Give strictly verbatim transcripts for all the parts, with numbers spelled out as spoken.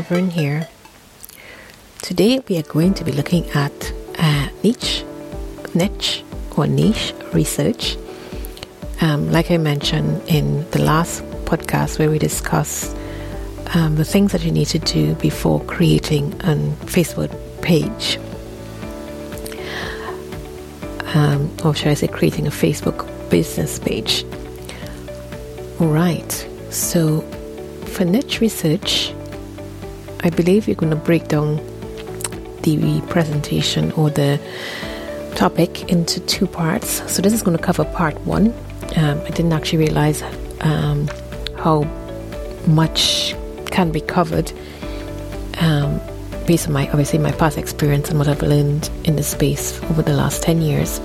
Reverend here. Today we are going to be looking at uh, niche, niche or niche research. Um, like I mentioned in the last podcast where we discussed um, the things that you need to do before creating a Facebook page. Um, or should I say creating a Facebook business page. Alright, so for niche research, I believe you're going to break down the presentation or the topic into two parts. So this is going to cover part one. Um, I didn't actually realize um, how much can be covered um, based on my, obviously, my past experience and what I've learned in the space over the last ten years.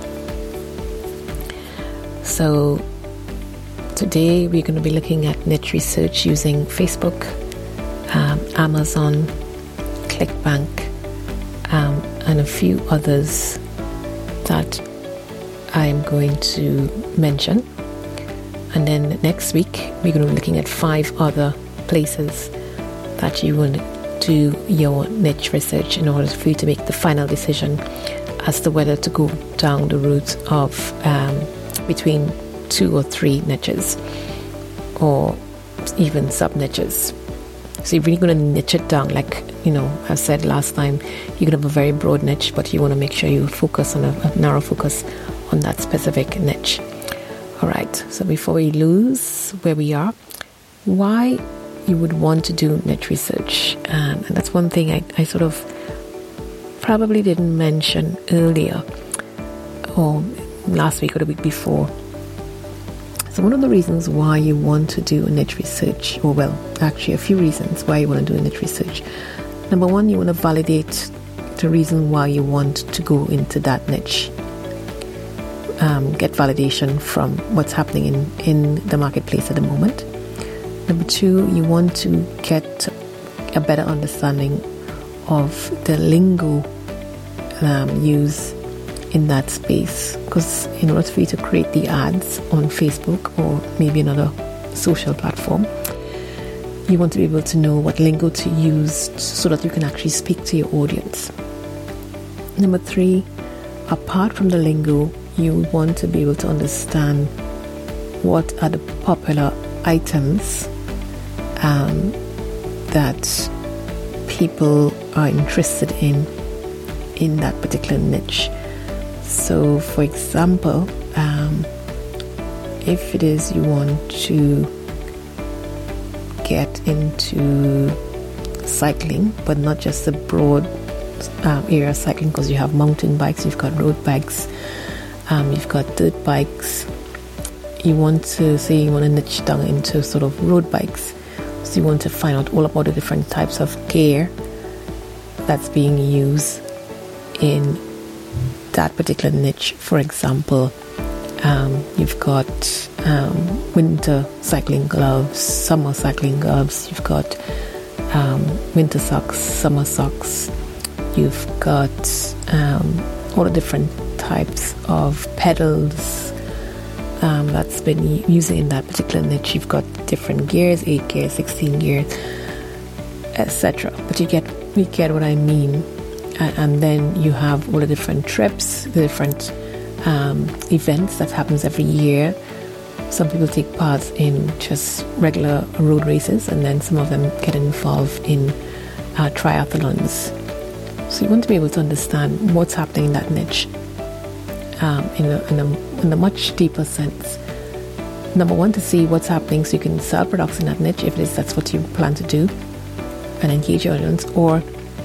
So today we're going to be looking at niche research using Facebook, um, Amazon, ClickBank, um, and a few others that I'm going to mention. And then next week we're going to be looking at five other places that you want to do your niche research in order for you to make the final decision as to whether to go down the route of um, between two or three niches or even sub niches. So you're really going to niche it down. Like, you know, I said last time, you can have a very broad niche, but you want to make sure you focus on a, a narrow focus on that specific niche. All right, so before we lose where we are, why you would want to do niche research. Um, and that's one thing I, I sort of probably didn't mention earlier or last week or the week before. So one of the reasons why you want to do a niche research, or well, actually a few reasons why you want to do a niche research. Number one, you want to validate the reason why you want to go into that niche. Um, get validation from what's happening in, in the marketplace at the moment. Number two, you want to get a better understanding of the lingo um, used in that space, because in order for you to create the ads on Facebook or maybe another social platform, you want to be able to know what lingo to use so that you can actually speak to your audience. Number three, apart from the lingo, you want to be able to understand what are the popular items um, that people are interested in in that particular niche. So, for example, um, if it is you want to get into cycling, but not just the broad um, area of cycling, because you have mountain bikes, you've got road bikes, um, you've got dirt bikes. You want to say you want to niche down into sort of road bikes. So you want to find out all about the different types of gear that's being used in that particular niche. For example, um, you've got um, winter cycling gloves, summer cycling gloves, you've got um, winter socks, summer socks, you've got um, all the different types of pedals um, that's been using in that particular niche. You've got different gears, eight gears, sixteen gears, et cetera. But you get you get what I mean. And then you have all the different trips, the different um, events that happens every year. Some people take part in just regular road races, and then some of them get involved in uh, triathlons. So you want to be able to understand what's happening in that niche um, in, a, in, a, in a much deeper sense. Number one, to see what's happening so you can sell products in that niche if it is that's what you plan to do and engage your audience. Or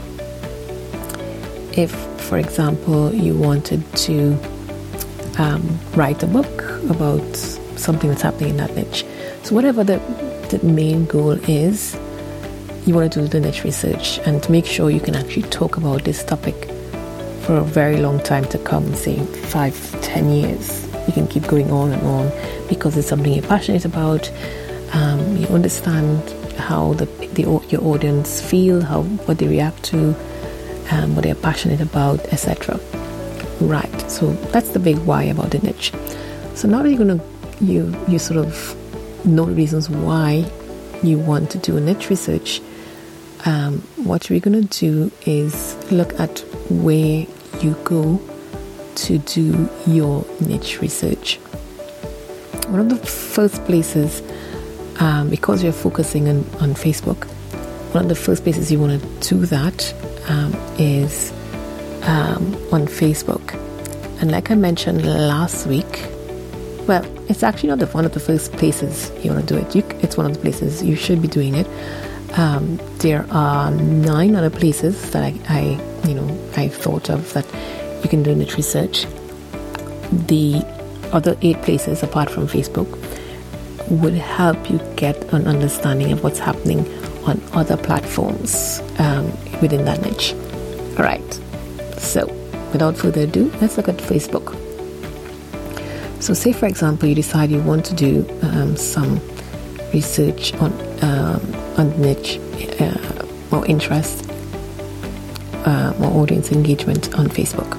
if, for example, you wanted to um, write a book about something that's happening in that niche. So whatever the, the main goal is, you want to do the niche research and to make sure you can actually talk about this topic for a very long time to come, say five, ten years. You can keep going on and on because it's something you're passionate about. Um, you understand how the, the your audience feel, how what they react to, Um, what they're passionate about, et cetera. Right. So that's the big why about the niche. So now that you're gonna you you sort of know the reasons why you want to do a niche research, um, what we're going to do is look at where you go to do your niche research. One of the first places, um, because you're focusing on, on Facebook, one of the first places you want to do that um, is um, on Facebook. And like I mentioned last week, well, it's actually not the, one of the first places you want to do it. You, it's one of the places you should be doing it. Um, there are nine other places that I, I, you know, I thought of that you can do niche research. The other eight places apart from Facebook would help you get an understanding of what's happening on other platforms um, within that niche. All right. So, without further ado, let's look at Facebook. So, say for example, you decide you want to do um, some research on um, on niche uh, or interest uh, or audience engagement on Facebook.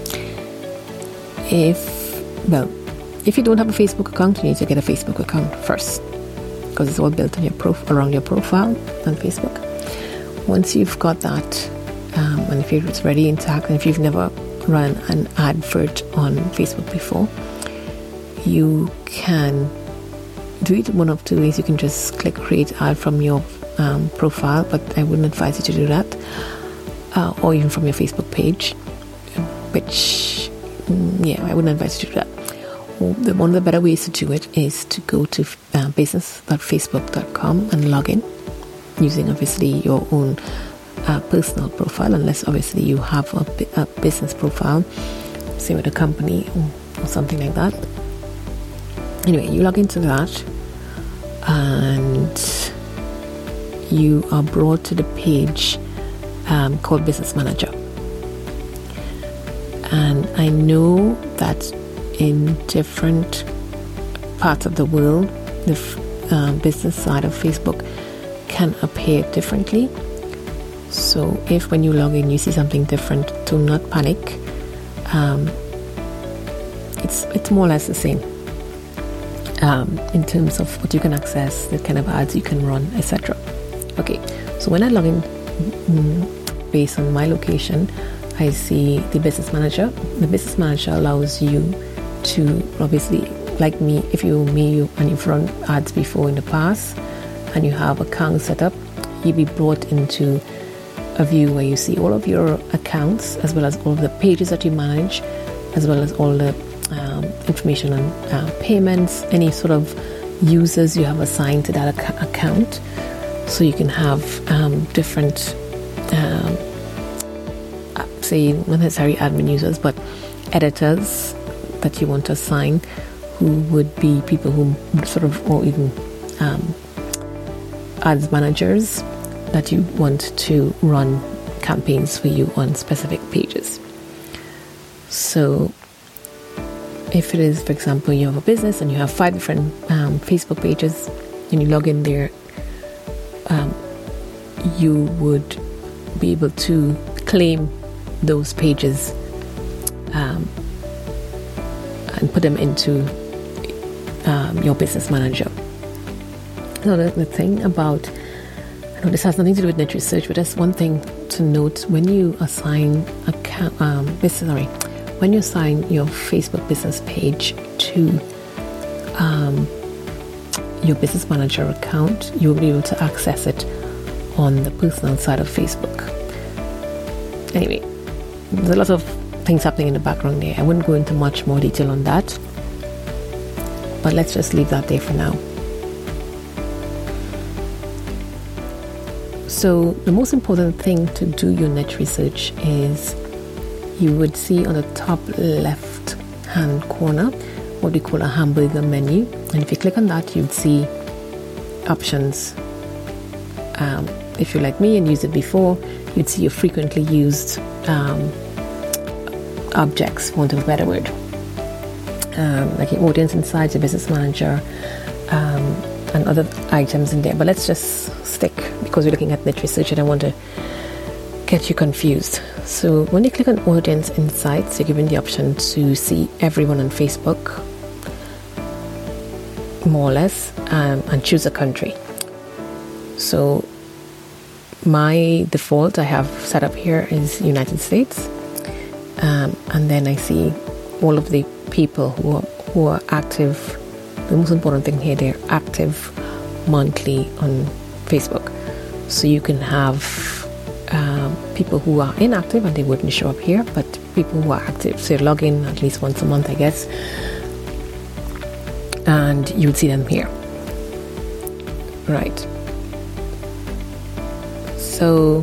If well, if you don't have a Facebook account, you need to get a Facebook account first, because it's all built on your prof- around your profile on Facebook. Once you've got that, um, and if it's ready intact, and if you've never run an advert on Facebook before, you can do it one of two ways. You can just click create ad from your um, profile, but I wouldn't advise you to do that, uh, or even from your Facebook page, which mm, yeah, I wouldn't advise you to do that. The, one of the better ways to do it is to go to uh, business dot facebook dot com and log in using obviously your own uh, personal profile, unless obviously you have a, a business profile, say with a company or, or something like that. Anyway, you log into that and you are brought to the page um, called Business Manager. And I know that in different parts of the world, the uh, business side of Facebook can appear differently. So if when you log in you see something different, do not panic. Um, it's it's more or less the same um, in terms of what you can access, the kind of ads you can run, et cetera. Okay, so when I log in mm, based on my location, I see the Business Manager. The Business Manager allows you to obviously, like me, if you me you and you've run ads before in the past and you have accounts set up, you'll be brought into a view where you see all of your accounts as well as all of the pages that you manage, as well as all the um, information on uh, payments, any sort of users you have assigned to that ac- account. So you can have um, different um, say not necessarily admin users, but editors that you want to assign, who would be people who sort of, or even um, ads managers that you want to run campaigns for you on specific pages. So if it is, for example, you have a business and you have five different um, Facebook pages and you log in there, um, you would be able to claim those pages um, and put them into um, your Business Manager. So the, the thing about, I know this has nothing to do with niche research, but that's one thing to note when you assign account, um, business, sorry, when you assign your Facebook business page to um, your Business Manager account, you will be able to access it on the personal side of Facebook. Anyway, there's a lot of things happening in the background there. I wouldn't go into much more detail on that, but let's just leave that there for now. So the most important thing to do your niche research is you would see on the top left hand corner what we call a hamburger menu, and if you click on that you'd see options. Um, if you're like me and used it before, you'd see your frequently used um, objects, for want of a better word, um, like your audience insights, your Business Manager, um, and other items in there. But let's just stick, because we're looking at niche research, I don't want to get you confused. So when you click on audience insights, you're given the option to see everyone on Facebook, more or less, um, and choose a country. So my default I have set up here is United States, um, and then I see all of the people who are, who are active. The most important thing here, they're active monthly on Facebook. So you can have um, people who are inactive and they wouldn't show up here, but people who are active, so you log in at least once a month, I guess, and you would see them here. Right. So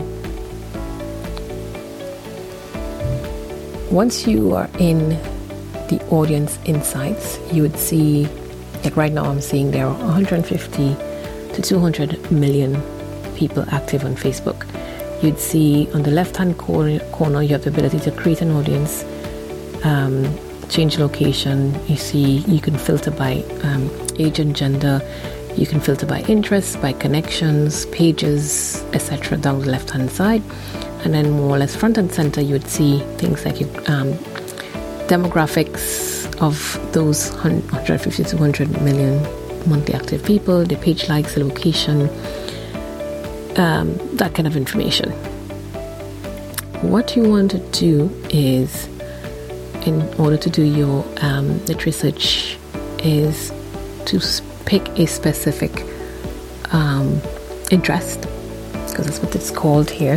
once you are in the audience insights, you would see, like right now I'm seeing there are one hundred fifty to two hundred million people active on Facebook. You'd see on the left hand corner, corner you have the ability to create an audience, um, change location. You see you can filter by um, age and gender. You can filter by interests, by connections, pages, et cetera down the left hand side. And then more or less front and center you would see things like um, demographics of those one hundred fifty to two hundred million monthly active people, the page likes, the location, um, that kind of information. What you want to do is, in order to do your um, literary search, is to pick a specific um, interest, because that's what it's called here,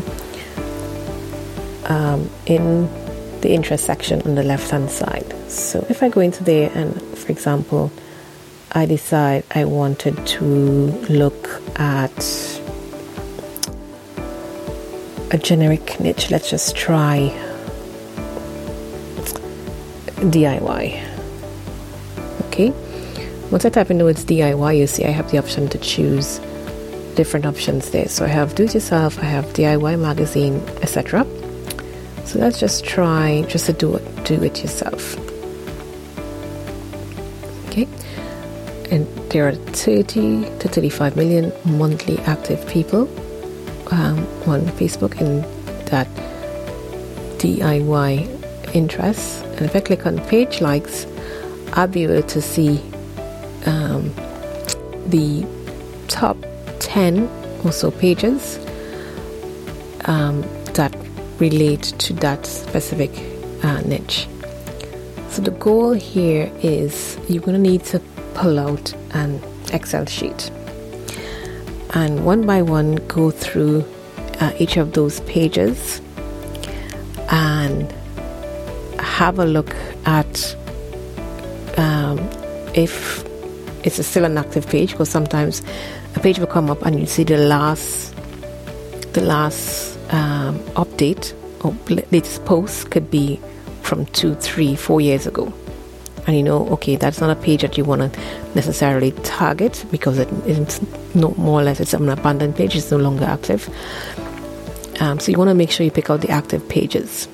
um, in the interest section on the left hand side. So if I go into there and, for example, I decide I wanted to look at a generic niche, let's just try D I Y. Okay, once I type in the words D I Y, you see I have the option to choose different options there. So I have do it yourself, I have D I Y magazine, et cetera. So let's just try just to do it, do it yourself. Okay, and there are thirty to thirty-five million monthly active people um, on Facebook in that D I Y interests. And if I click on page likes, I'll be able to see um, the top ten or so pages um, that relate to that specific uh, niche. So the goal here is you're going to need to pull out an Excel sheet and one by one go through uh, each of those pages and have a look at um, if it's a still an active page, because sometimes a page will come up and you see the last the last um, update or latest post could be from two, three, four years ago, and you know, okay, that's not a page that you want to necessarily target because it, it's no more or less it's an abandoned page, it's no longer active. Um, so you want to make sure you pick out the active pages.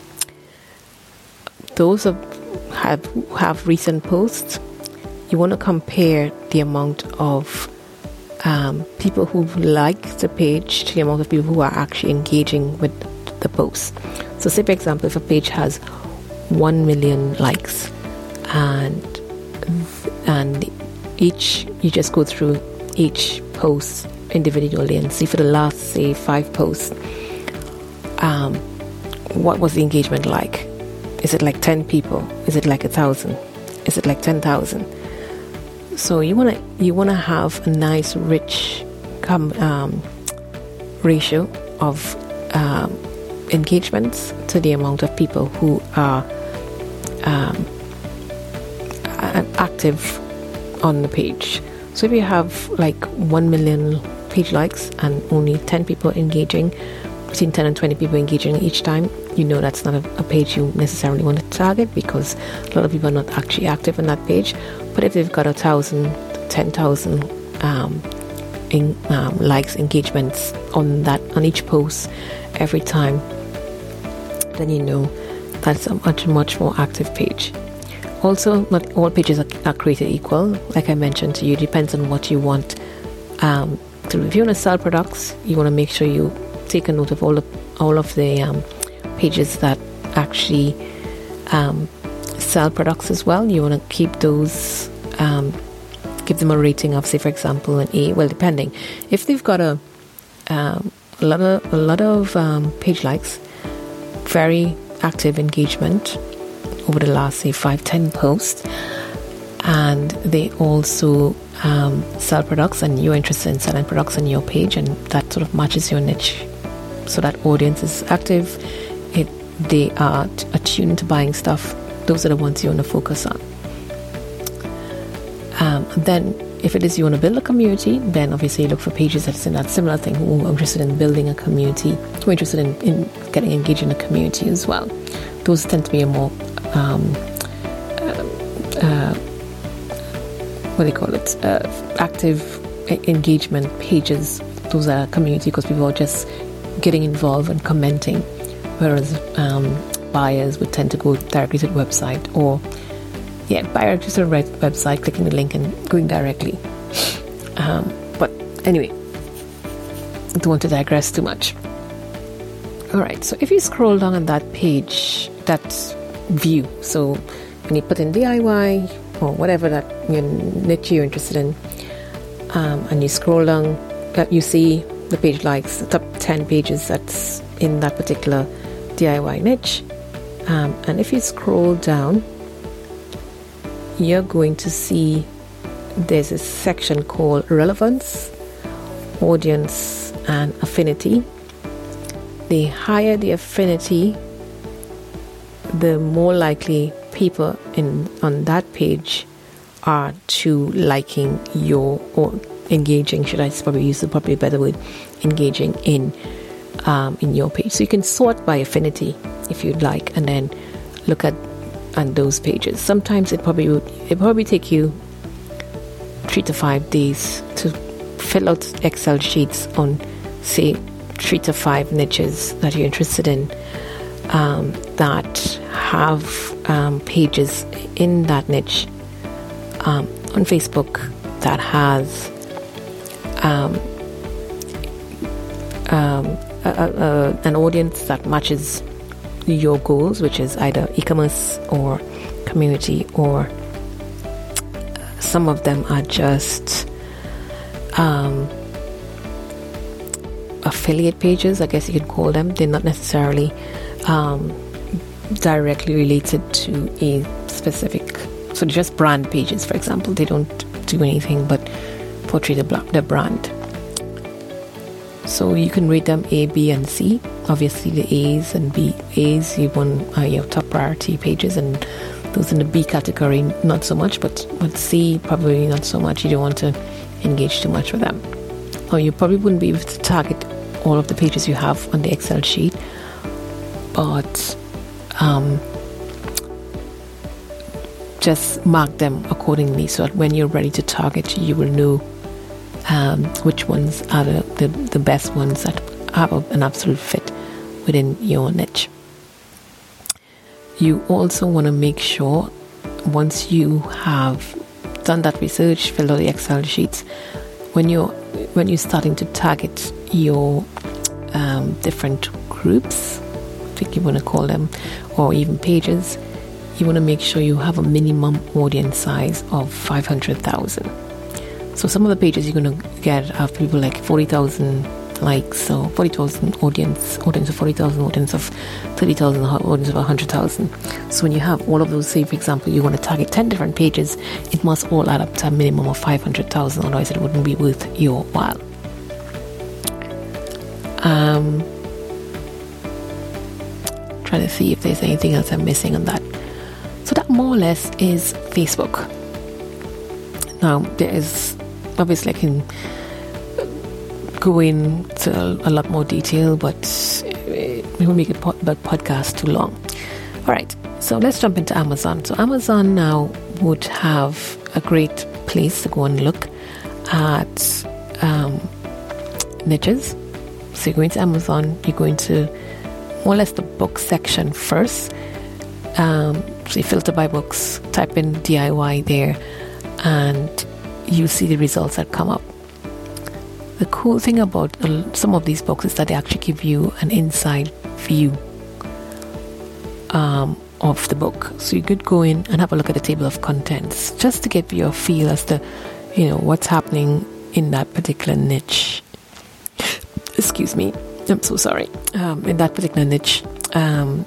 Those of have have recent posts. You want to compare the amount of um, people who like the page to the amount of people who are actually engaging with the post. So say, for example, if a page has one million likes and and each, you just go through each post individually and see for the last, say, five posts, um, what was the engagement like? Is it like ten people? Is it like a thousand? Is it like ten thousand? So you want to you want to have a nice rich com, um, ratio of um, engagements to the amount of people who are um, active on the page. So if you have like one million page likes and only ten people engaging, between ten and twenty people engaging each time, you know that's not a, a page you necessarily want to target because a lot of people are not actually active on that page. But if they've got a thousand, ten thousand um, in, um, likes, engagements on that on each post every time, then you know that's a much much more active page. Also, not all pages are, are created equal. Like I mentioned to you, it depends on what you want um, to review. If you want to sell products, you want to make sure you take a note of all of all of the um, pages that actually um, sell products as well. You want to keep those, um, give them a rating of, say, for example, an A. Well, depending if they've got a um, a lot of a lot of um, page likes, very active engagement over the last say five ten posts, and they also um, sell products, and you're interested in selling products on your page, and that sort of matches your niche. So that audience is active. It they are t- attuned to buying stuff. Those are the ones you want to focus on. Um, then if it is you want to build a community, then obviously you look for pages that's in that similar thing, who are interested in building a community, who are interested in, in getting engaged in a community as well. Those tend to be a more um, uh, uh, what do you call it uh, active engagement pages. Those are community because people are just getting involved and commenting, whereas um, buyers would tend to go directly to the website, or yeah, buyer to the right website, clicking the link and going directly. Um, but anyway, I don't want to digress too much. Alright, so if you scroll down on that page, that view, so when you put in D I Y or whatever that your niche you're interested in, um, and you scroll down, uh, you see the page likes, the top ten pages that's in that particular D I Y niche. Um, and if you scroll down, you're going to see there's a section called relevance, audience, and affinity. The higher the affinity, the more likely people in on that page are to liking your, or engaging, should I probably use the probably better word, engaging in um, in your page. So you can sort by affinity if you'd like, and then look at and those pages. Sometimes it probably would it probably take you three to five days to fill out Excel sheets on say three to five niches that you're interested in, um, that have um, pages in that niche um, on Facebook that has um, um, a, a, an audience that matches your goals, which is either e-commerce or community, or some of them are just um, affiliate pages, I guess you could call them. They're not necessarily um, directly related to a specific, so they're just brand pages, for example. They don't do anything but portray the, the brand. So you can rate them A, B, and C. Obviously, the A's and B A's, you want uh, your top priority pages, and those in the B category, not so much. But with C, probably not so much. You don't want to engage too much with them, or you probably wouldn't be able to target all of the pages you have on the Excel sheet. But um, just mark them accordingly, so that when you're ready to target, you will know um, which ones are the, the, the best ones that have an absolute fit within your niche. You also want to make sure, once you have done that research, filled out the Excel sheets, when you're when you're starting to target your um, different groups, I think you want to call them, or even pages, you want to make sure you have a minimum audience size of five hundred thousand. So some of the pages you're going to get have people like forty thousand likes, so forty thousand audience, audience of forty thousand, audience of thirty thousand, audience of one hundred thousand. So when you have all of those, say for example you want to target ten different pages, it must all add up to a minimum of five hundred thousand, otherwise it wouldn't be worth your while. Um, trying to see if there's anything else I'm missing on that. So that more or less is Facebook. Now there is, obviously I can go into a lot more detail, but it will make a pod- podcast too long. Alright, so let's jump into Amazon. So Amazon now would have a great place to go and look at um, niches. So you're going to Amazon, you're going to more or less the book section first. Um, so you filter by books, type in D I Y there, and you see the results that come up. The cool thing about some of these books is that they actually give you an inside view um, of the book. So you could go in and have a look at the table of contents, just to get your feel as to, you know, what's happening in that particular niche. Excuse me. I'm so sorry. Um, in that particular niche, um,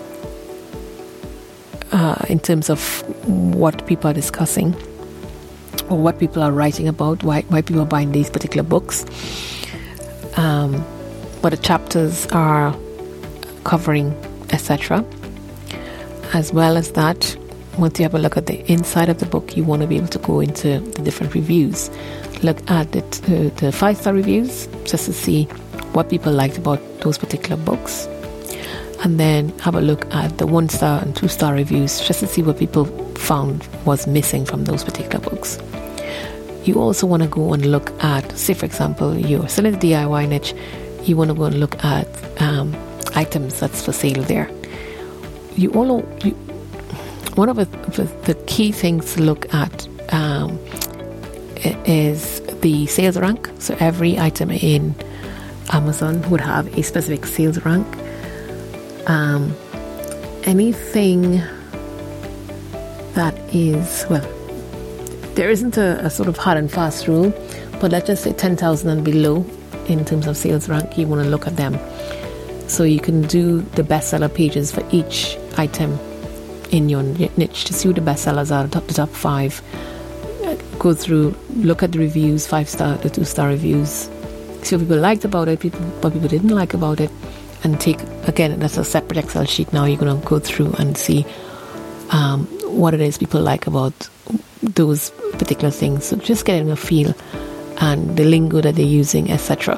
uh, in terms of what people are discussing or what people are writing about, why why people are buying these particular books, um, what the chapters are covering, et cetera. As well as that, once you have a look at the inside of the book, you want to be able to go into the different reviews. Look at the, t- the five-star reviews just to see what people liked about those particular books. And then have a look at the one-star and two-star reviews just to see what people found was missing from those particular books. You also want to go and look at, say for example, you're still in the D I Y niche, you want to go and look at um, items that's for sale there. You all, you, one of the, the, the key things to look at um, is the sales rank. So every item in Amazon would have a specific sales rank. Um, anything that is, well, there isn't a, a sort of hard and fast rule, but let's just say ten thousand and below in terms of sales rank, you want to look at them. So you can do the bestseller pages for each item in your niche to see who the bestsellers are, the top, the top five. Go through, look at the reviews, five star, the two star reviews, see what people liked about it, people, what people didn't like about it, and take, again, that's a separate Excel sheet now. You're going to go through and see um, what it is people like about those particular things. So just getting a feel and the lingo that they're using, et cetera.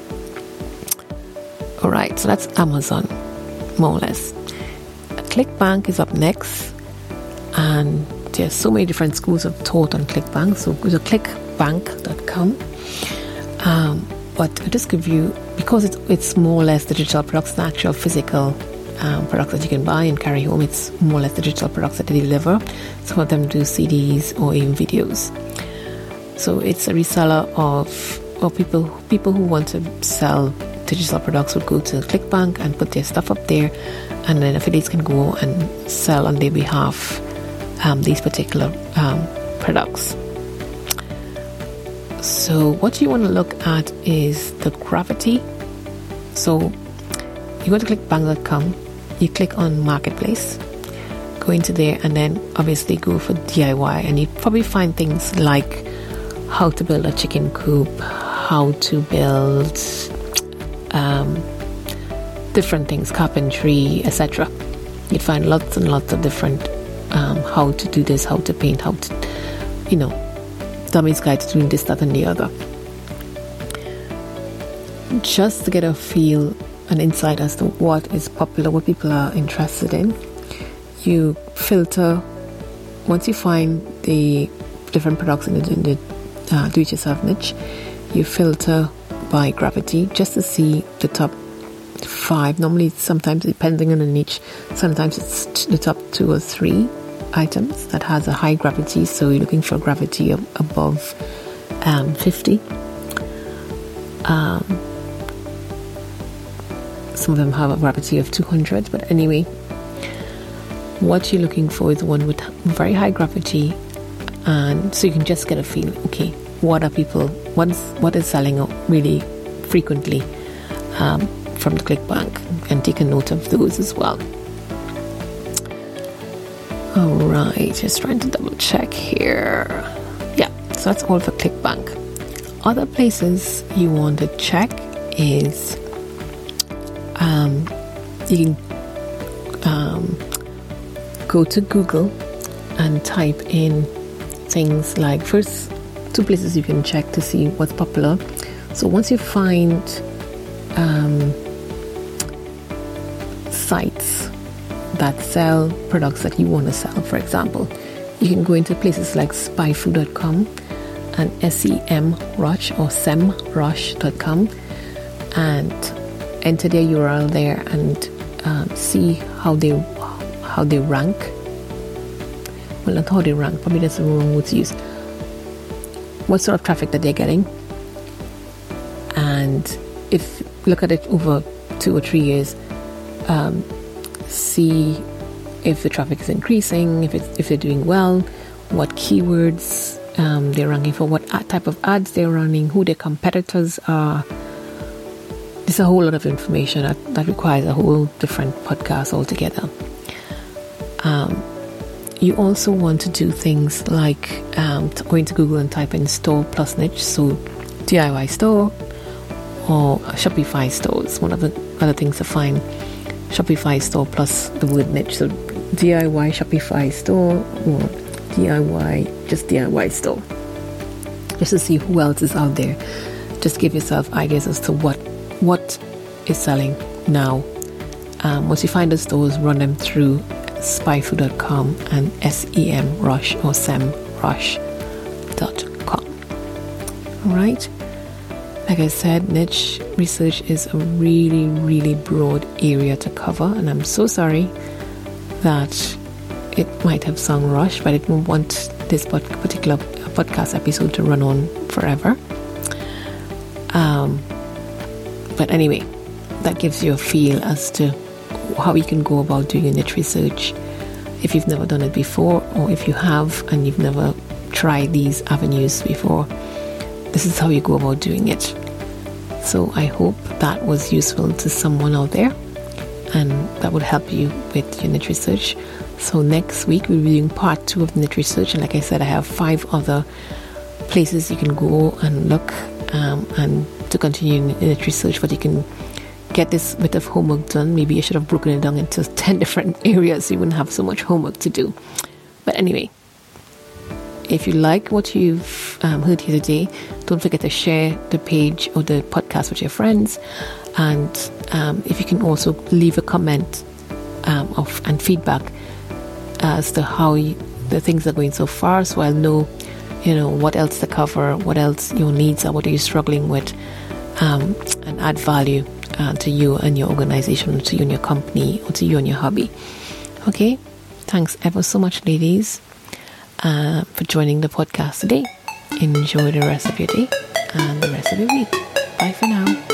All right, so that's Amazon, more or less. ClickBank is up next, and there's so many different schools of thought on ClickBank. So go to click bank dot com. Um, but I'll just give you, because it's, it's more or less digital products than actual physical um, products that you can buy and carry home. It's more or less digital products that they deliver. Some of them do C Ds or even videos. So it's a reseller of, or people people who want to sell digital products would go to ClickBank and put their stuff up there, and then affiliates can go and sell on their behalf um, these particular um, products. So what you want to look at is the gravity. So you go to click bank dot com, you click on Marketplace, go into there, and then obviously go for D I Y, and you probably find things like how to build a chicken coop, how to build um, different things, carpentry, et cetera. You'd find lots and lots of different um, how to do this, how to paint, how to, you know, Dummy's Guide to doing this, that, and the other. Just to get a feel, an insight as to what is popular, what people are interested in, you filter. Once you find the different products in the, in the uh, do-it-yourself niche, you filter by gravity just to see the top five. Normally, sometimes depending on the niche, sometimes it's the top two or three items that has a high gravity. So you're looking for gravity of above um, fifty. Um, some of them have a gravity of two hundred, but anyway, what you're looking for is one with very high gravity, and so you can just get a feel. Okay, what are people? What is what is selling really frequently um, from the ClickBank, and take a note of those as well. All right, just trying to double check here. Yeah, so that's all for ClickBank. Other places you want to check is um, you can um, go to Google and type in things like, first two places you can check to see what's popular. So once you find um, sites that sell products that you want to sell, for example, you can go into places like spy food dot com and semrush or semrush dot com and enter their U R L there and um, see how they how they rank. Well, not how they rank, probably that's the wrong word to use. What sort of traffic that they're getting, and if look at it over two or three years, um, see if the traffic is increasing, if it's, if they're doing well, what keywords um, they're ranking for, what type of ads they're running, who their competitors are, it's a whole lot of information that, that requires a whole different podcast altogether. Um, you also want to do things like um, going to Google and type in store plus niche, so D I Y store or Shopify store. It's one of the other things to find. Shopify store plus the word niche, so D I Y Shopify store or D I Y, just D I Y store, just to see who else is out there. Just give yourself ideas as to what what is selling now. Um, once you find the stores, run them through spy food dot com and semrush or semrush dot com. Alright, like I said, niche research is a really really broad area to cover, and I'm so sorry that it might have sung rush, but I didn't want this particular podcast episode to run on forever. Um, but anyway, that gives you a feel as to how you can go about doing a niche research if you've never done it before, or if you have and you've never tried these avenues before. This is how you go about doing it. So I hope that was useful to someone out there, and that would help you with your niche research. So next week we'll be doing part two of the niche research, and like I said, I have five other places you can go and look um, and to continue niche research, but you can get this bit of homework done. Maybe I should have broken it down into ten different areas so you wouldn't have so much homework to do. But anyway, if you like what you've um, heard here today, don't forget to share the page or the podcast with your friends. And um, if you can also leave a comment um, of and feedback as to how you, the things are going so far, so I'll know, you know, what else to cover, what else your needs are, what are you struggling with, um, and add value uh, to you and your organization, to you and your company, or to you and your hobby. Okay, thanks ever so much, ladies, uh, for joining the podcast today. Enjoy the rest of your day and the rest of your week. Bye for now.